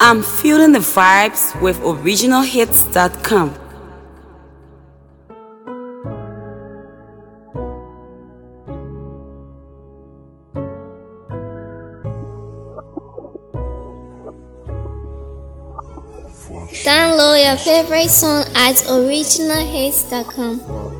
I'm feeling the vibes with originalhits.com. Download your favorite song at originalhits.com.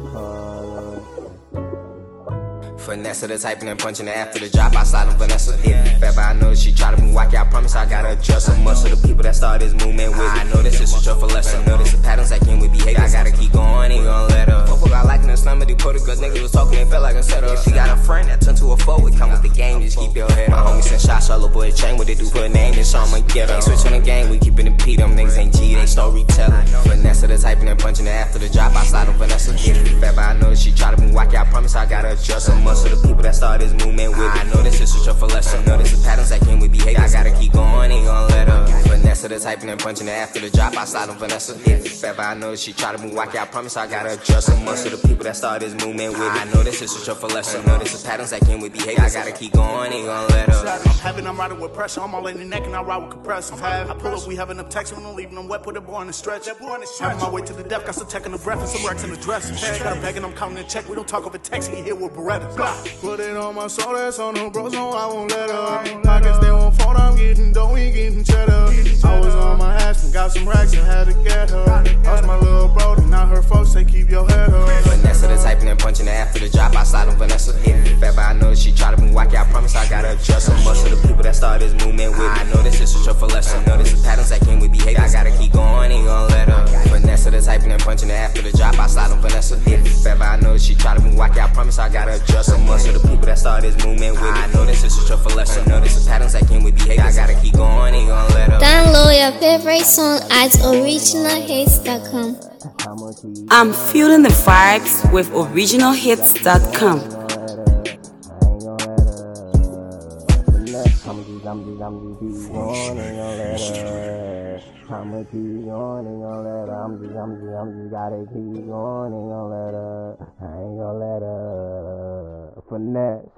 Vanessa the typing and punching after the drop. I slide on Vanessa. If ever I know that she try to move wacky, I promise I gotta adjust. So much of the people that start this movement with I know this is a for lesson. Know this the patterns that came with behavior. I gotta keep going, ain't gonna let her. Fuck I like in the slumber, they put it cause niggas was talking, it felt like a setup. If she got a friend that turned to a foe, it come with the game, just keep your head up. My homie send shots, all boy chain, what they do for a name, this I'ma get her. Switching the game, we keeping it P, them niggas ain't G, they storytelling. Vanessa the typing and punching after the drop. I slide on Vanessa. If ever I know that she try to move wacky, I promise I gotta adjust. So much of the people that start this movement with I know this is a for lesson. Know this the patterns that came with behavior. I gotta keep going, ain't gonna let her. Vanessa the typing and punching after the drop. I slide on Vanessa. If ever I know that she try to move wacky, I promise I gotta adjust. So much of the people that start this movement with I know this is a for lesson. Know this the patterns that came with behavior. I gotta keep going, ain't gonna let her. I'm riding with pressure, I'm all in the neck and I ride with compressor. I pull up, we having them text, we don't leaving them wet, put the boy on the stretch. I'm my way to the depth, got some tech in the breath and some racks in the dress. Got a bag and I'm counting the check, we don't talk over text, and you hear with Beretta. Put it on my soul, that's on the bros, no I won't let her. Pockets they won't fall, I'm getting dough, we getting cheddar. I was on my ass and got some racks and had to get her. Lost my little bro, and now her folks say keep your head up. Vanessa the typing and punching after the drop. I slide on Vanessa. If ever I know that she try to move wacky, I promise I gotta adjust. So much of the people that start this movement with I know this is a for lesson. Know this the patterns that came with behavior. I gotta keep going, ain't gonna let her. Vanessa the typing and punching after the drop. I slide on Vanessa. If ever I know that she try to move wacky, I promise I gotta adjust. So much of the people that start this movement with I know this is a for lesson. Know this the patterns that came with behavior. I gotta keep going, ain't gonna let her. Download your favorite song at originalhits.com. I'm feeling the vibes with originalhits.com. I'ma keep going, ain't gonna let her. I'ma keep going, ain't gonna let her. I'm just gotta keep going, ain't gonna let her. I ain't gonna let her. Finesse.